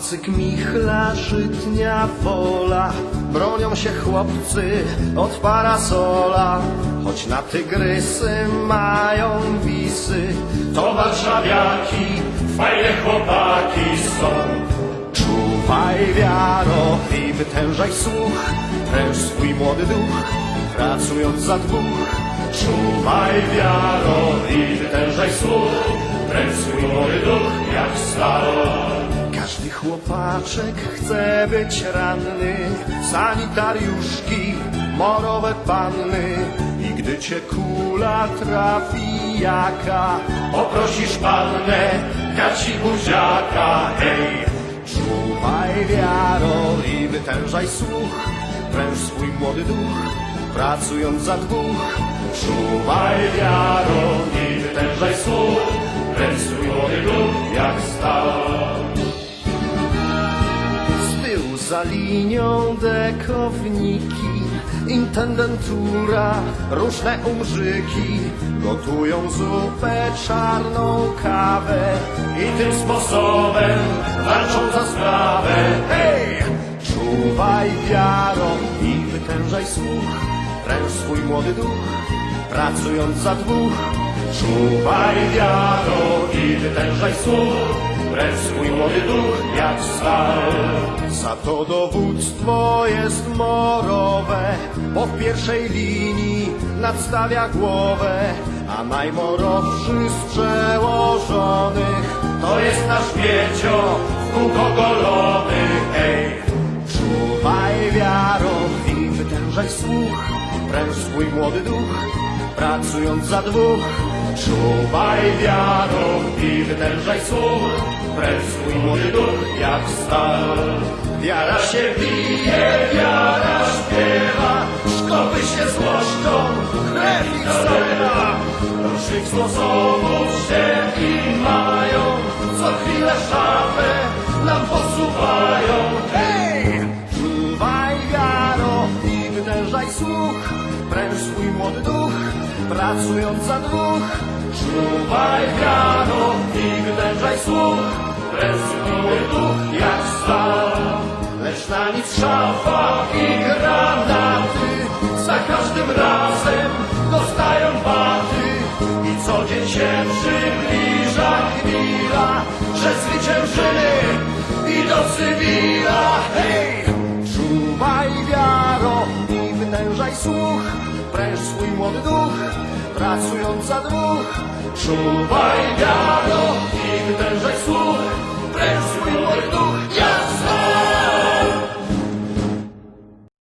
Pacyk, michla, żytnia, pola, bronią się chłopcy od parasola. Choć na tygrysy mają wisy, To warszawiaki, fajne chłopaki są. czuwaj wiaro i wytężaj słuch, pręż swój młody duch, pracując za dwóch. Czuwaj wiaro i wytężaj słuch, pręż swój młody duch jak stal. Każdy chłopaczek chce być ranny, sanitariuszki, morowe panny. I gdy cię kula trafi jaka, Poprosisz pannę, gaci buziaka, hej. czuwaj wiaro i wytężaj słuch, pręż swój młody duch, pracując za dwóch. Czuwaj wiaro i wytężaj słuch, pręż swój młody duch jak stal. Z tyłu za linią dekowniki, intendentura, różne umrzyki gotują zupę, czarną kawę I tym sposobem walczą za sprawę, hej. czuwaj wiaro i wytężaj słuch, pręż swój młody duch, pracując za dwóch. Czuwaj wiaro i wytężaj słuch, pręż swój młody duch jak stal. Za to dowództwo jest morowe, bo w pierwszej linii nadstawia głowę, a najmorowszy z przełożonych To jest nasz Miecio, w kółko golony, hej. czuwaj wiaro i wytężaj słuch, pręż swój młody duch, pracując za dwóch. Czuwaj wiaro i wytężaj słuch, pręż swój młody duch jak stal. Wiara się Bije, wiara śpiewa, szkoły się złoszczą, krew ich zalewa. różnych sposobów się i mają, co chwilę szafę nam posuwają, Hej! Czuwaj wiaro i wytężaj słuch, pręż swój młody duch, pracując za dwóch. Czuwaj wiaro i wytężaj słuch, pręż swój młody duch jak stal. Lecz na nic Szafa i granaty za każdym razem dostają baty. I co dzień się przybliża chwila, że zwyciężymy i do cywila, hej. czuwaj wiaro i wytężaj słuch, pręż swój młody duch, pracując za dwóch. Czuwaj wiaro